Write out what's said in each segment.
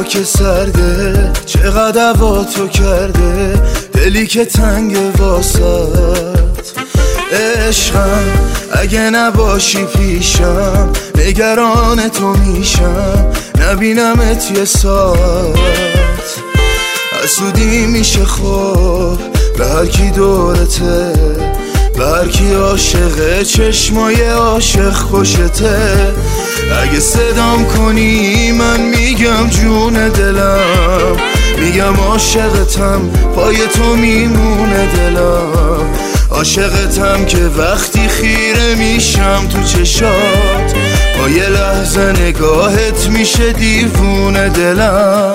که سرده، چقدر هوا تو کرده، دلی که تنگ واسط. عشقم اگه نباشی پیشم، نگران تو میشم، نبینمت یه ساعت. حسودی میشه خوب به هر کی دورته، به هر کی عاشقه، چشمای عاشق خوشته. اگه صدام کنی من میگم جون دلم، میگم عاشقتم، پای تو میمونه دلم. عاشقتم که وقتی خیره میشم تو چشات، با یه لحظه نگاهت میشه دیوونه دلم.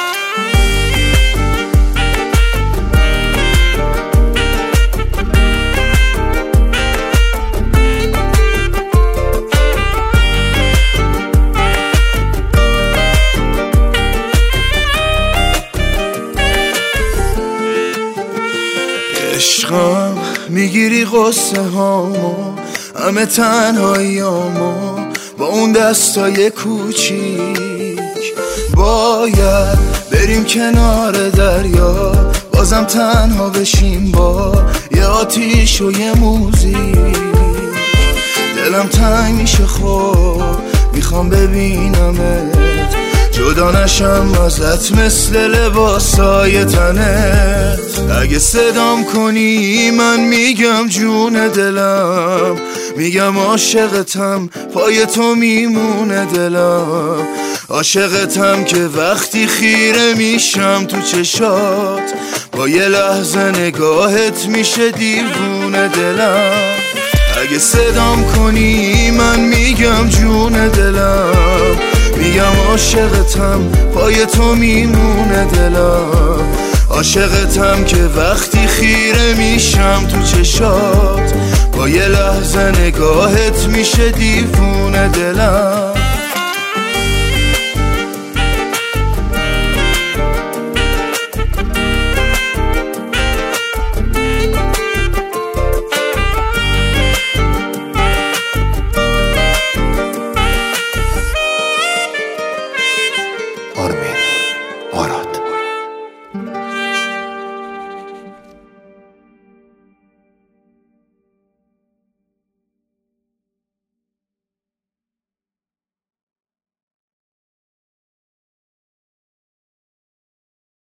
عشقم میگیری قصه هامو، همه تنهاییامو، با اون دستای کوچیک. باید بریم کنار دریا، بازم تنها بشیم با یه آتیش و یه موزیک. دلم تنگ میشه خوب، میخوام ببینمت، جدا نشم ازت مثل لباسای تنت. اگه صدام کنی من میگم جون دلم، میگم عاشقتم، پای تو میمونه دلم. عاشقتم که وقتی خیره میشم تو چشات، با یه لحظه نگاهت میشه دیوونه دلم. اگه صدام کنی من میگم جون دلم، میگم عاشقتم، پای تو میمونه دلم. عاشقتم که وقتی خیره میشم تو چشات، با یه لحظه نگاهت میشه دیوونه دلم.